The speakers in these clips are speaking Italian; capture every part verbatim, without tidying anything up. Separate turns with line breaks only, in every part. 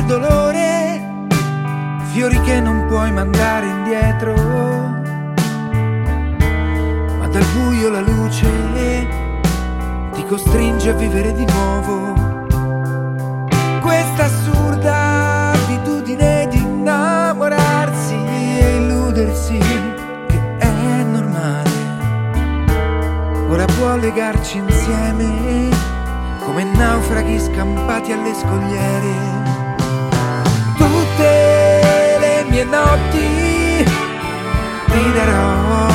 dolore, fiori che non puoi mandare indietro, ma dal buio la luce ti costringe a vivere di nuovo. Questa assurda abitudine di innamorarsi e illudersi che è normale, ora può legarci insieme come naufraghi scampati alle scogliere. Tutte le mie notti ti darò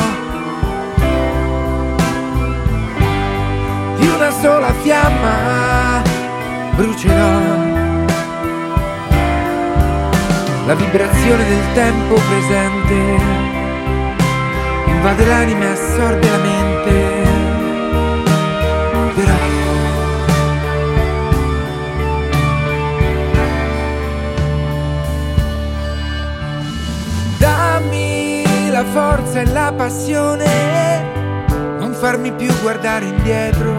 di una sola fiamma, brucerò. La vibrazione del tempo presente invade l'anima e assorbe la mente, però dammi la forza e la passione, non farmi più guardare indietro,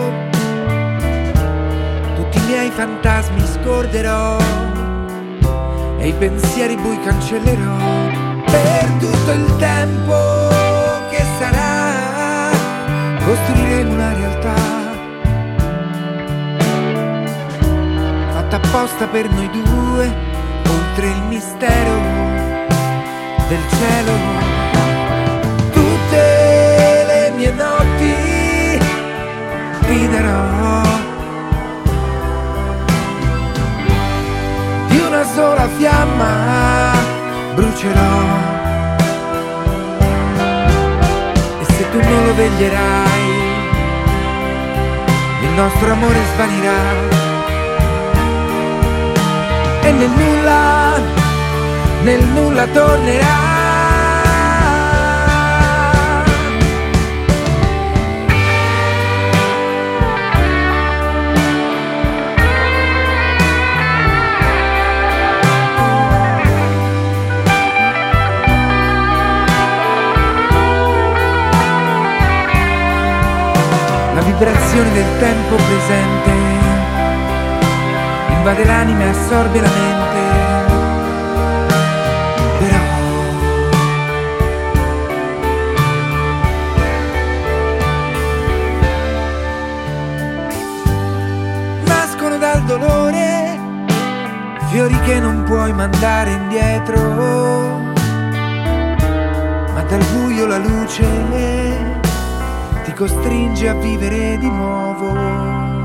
tutti i miei fantasmi scorderò e i pensieri bui cancellerò. Per tutto il tempo che sarà costruiremo una realtà fatta apposta per noi due, oltre il mistero del cielo. Tutte le mie notti ti darò di una sola fiamma, brucerò. E se tu non lo veglierai, il nostro amore svanirà e nel nulla, nel nulla tornerà. La vibrazione del tempo presente invade l'anima e assorbe la mente, però nascono dal dolore fiori che non puoi mandare indietro, ma dal buio la luce ti costringe a vivere di nuovo.